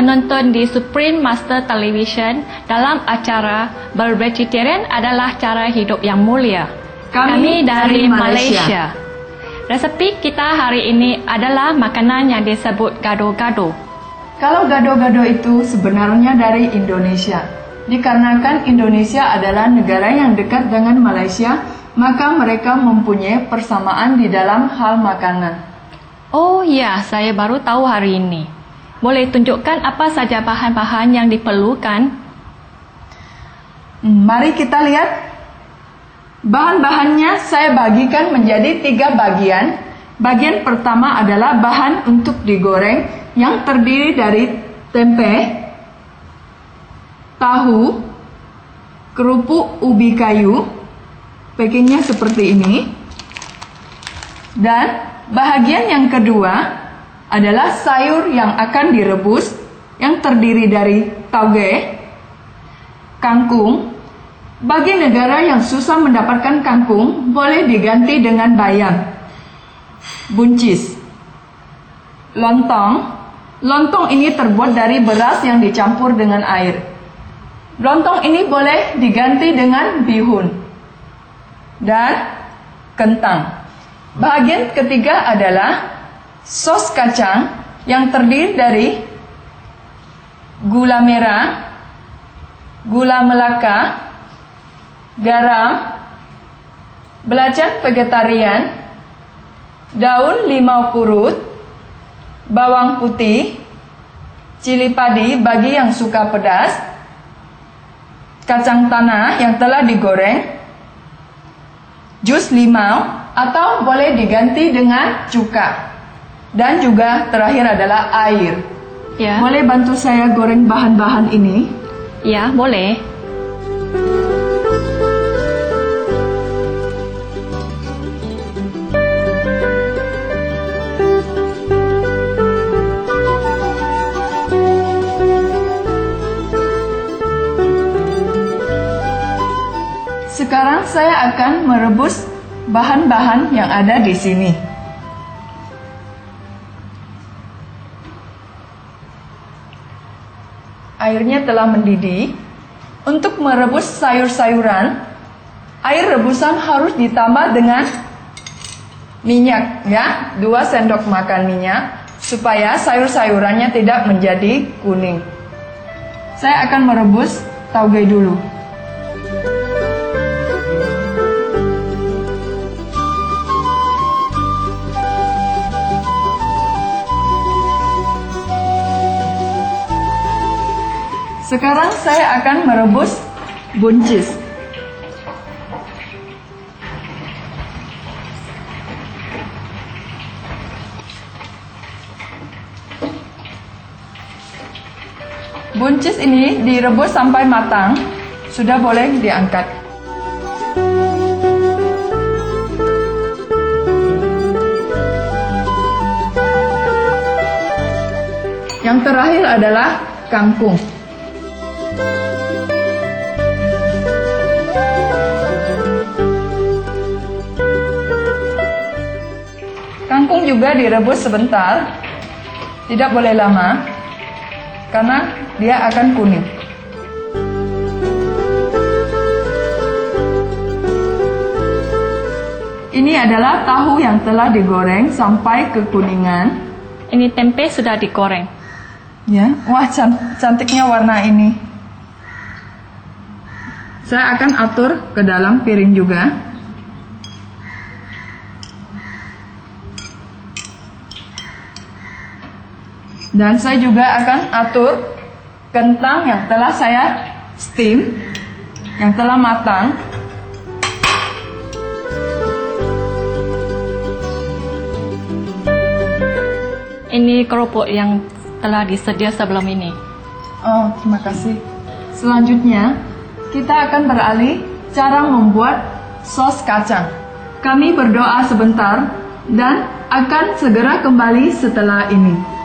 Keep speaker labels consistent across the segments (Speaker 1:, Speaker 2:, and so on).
Speaker 1: menonton di Supreme Master Television dalam acara Bervegetarian adalah cara hidup yang mulia. Kami dari Malaysia. Resepi kita hari ini adalah makanan yang disebut gado-gado.
Speaker 2: Kalau gado-gado itu sebenarnya dari Indonesia. Dikarenakan Indonesia adalah negara yang dekat dengan Malaysia, maka mereka mempunyai persamaan di dalam hal makanan.
Speaker 1: Oh ya, saya baru tahu hari ini. Boleh tunjukkan apa saja bahan-bahan yang diperlukan?
Speaker 2: Mari kita lihat. Bahan-bahannya saya bagikan menjadi 3 bagian. Bagian pertama adalah bahan untuk digoreng yang terdiri dari tempe, tahu, kerupuk ubi kayu, packingnya seperti ini. Dan bahagian yang kedua adalah sayur yang akan direbus yang terdiri dari tauge, kangkung. Bagi negara yang susah mendapatkan kangkung, boleh diganti dengan bayam, buncis, lontong. Lontong ini terbuat dari beras yang dicampur dengan air. Lontong ini boleh diganti dengan bihun dan kentang. Bahagian ketiga adalah sos kacang yang terdiri dari gula merah, gula melaka, garam, belacan vegetarian, daun limau purut, bawang putih, cili padi bagi yang suka pedas, kacang tanah yang telah digoreng, jus limau atau boleh diganti dengan cuka. Dan juga terakhir adalah air.
Speaker 1: Ya.
Speaker 2: Boleh bantu saya goreng bahan-bahan ini?
Speaker 1: Ya, boleh.
Speaker 2: Sekarang saya akan merebus bahan-bahan yang ada di sini. Airnya telah mendidih. Untuk merebus sayur-sayuran, air rebusan harus ditambah dengan minyak, ya, 2 sendok makan minyak, supaya sayur-sayurannya tidak menjadi kuning. Saya akan merebus tauge dulu. Sekarang saya akan merebus buncis. Buncis ini direbus sampai matang, sudah boleh diangkat. Yang terakhir adalah kangkung. Kangkung juga direbus sebentar, tidak boleh lama, karena dia akan kuning. Ini adalah tahu yang telah digoreng sampai kekuningan.
Speaker 1: Ini tempe sudah digoreng.
Speaker 2: Ya, wah cantiknya warna ini. Saya akan atur ke dalam piring juga. Dan saya juga akan atur kentang yang telah saya steam, yang telah matang.
Speaker 1: Ini kerupuk yang telah disedia sebelum ini.
Speaker 2: Oh, terima kasih. Selanjutnya, kita akan beralih cara membuat sos kacang. Kami berdoa sebentar dan akan segera kembali setelah ini.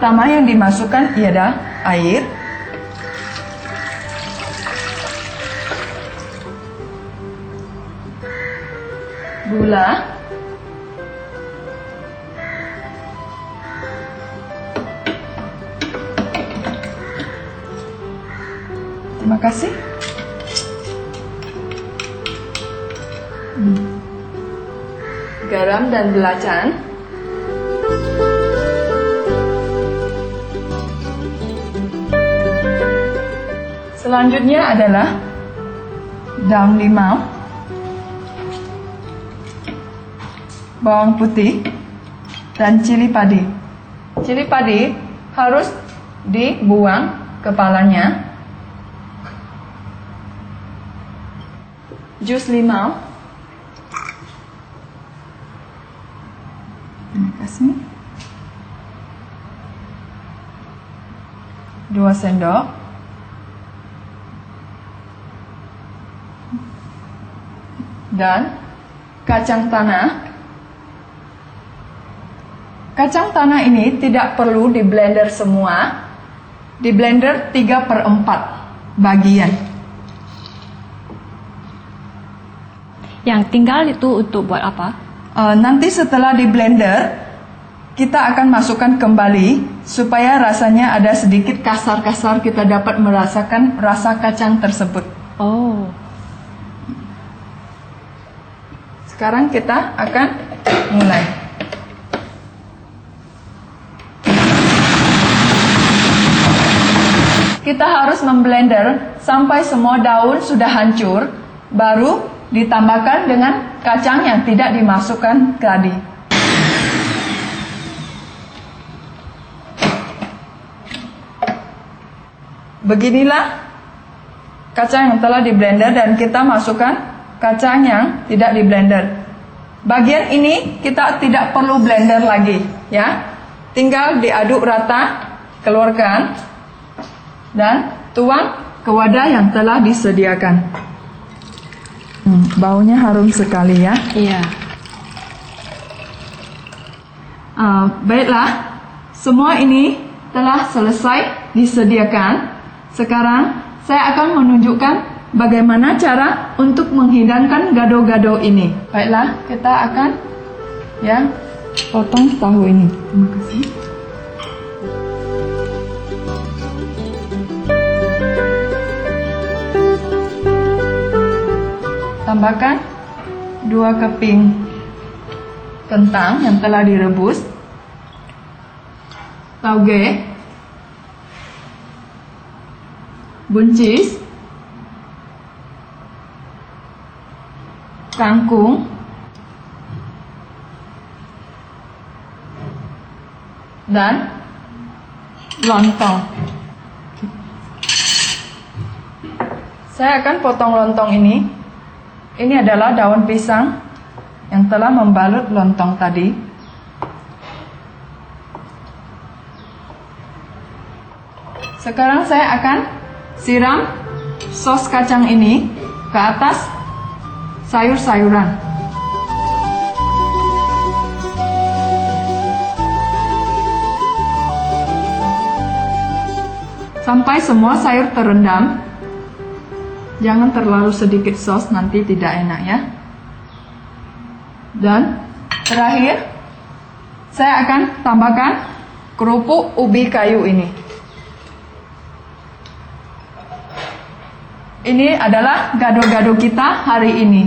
Speaker 2: pertama yang dimasukkan ialah air. Gula. Terima kasih. Garam dan belacan. Selanjutnya adalah daun limau, bawang putih, dan cili padi. Cili padi harus dibuang kepalanya. Jus limau. Terima kasih. 2 sendok. Dan kacang tanah. Kacang tanah ini tidak perlu di blender semua. Di blender 3/4 bagian.
Speaker 1: Yang tinggal itu untuk buat apa?
Speaker 2: Nanti setelah di blender, kita akan masukkan kembali supaya rasanya ada sedikit kasar-kasar, kita dapat merasakan rasa kacang tersebut.
Speaker 1: Oh.
Speaker 2: Sekarang kita akan mulai. Kita harus memblender sampai semua daun sudah hancur, baru ditambahkan dengan kacang yang tidak dimasukkan tadi. Beginilah kacang yang telah di blender dan kita masukkan kacang yang tidak di blender. Bagian ini kita tidak perlu blender lagi, ya. Tinggal diaduk rata, keluarkan dan tuang ke wadah yang telah disediakan. Baunya harum sekali ya.
Speaker 1: Iya.
Speaker 2: Baiklah, semua ini telah selesai disediakan. Sekarang saya akan menunjukkan bagaimana cara untuk menghidangkan gado-gado ini. Baiklah, kita akan potong tahu ini. Terima kasih. Tambahkan 2 keping kentang yang telah direbus, tauge, buncis, kangkung, dan lontong. Saya akan potong lontong ini. Ini adalah daun pisang yang telah membalut lontong tadi. Sekarang saya akan siram sos kacang ini ke atas sayur-sayuran. Sampai semua sayur terendam. Jangan terlalu sedikit sos, nanti tidak enak ya. Dan terakhir, saya akan tambahkan kerupuk ubi kayu ini. Ini adalah gado-gado kita hari ini.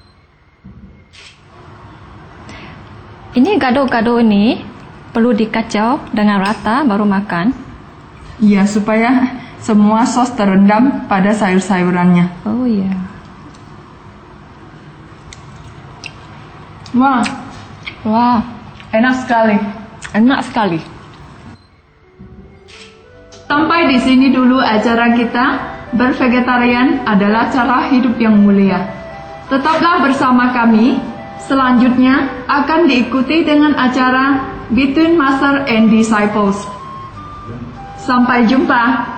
Speaker 1: Ini gado-gado ini perlu dikacau dengan rata baru makan.
Speaker 2: Iya, supaya semua sos terendam pada sayur-sayurannya.
Speaker 1: Oh iya.
Speaker 2: Wah,
Speaker 1: Wah,
Speaker 2: enak sekali.
Speaker 1: enak sekali.
Speaker 2: Sampai di sini dulu acara kita. Bervegetarian adalah cara hidup yang mulia. Tetaplah bersama kami. Selanjutnya akan diikuti dengan acara Between Master and Disciples. Sampai jumpa.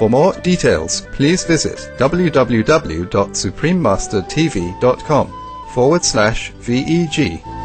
Speaker 3: For more details, please visit www.suprememastertv.com/VEG.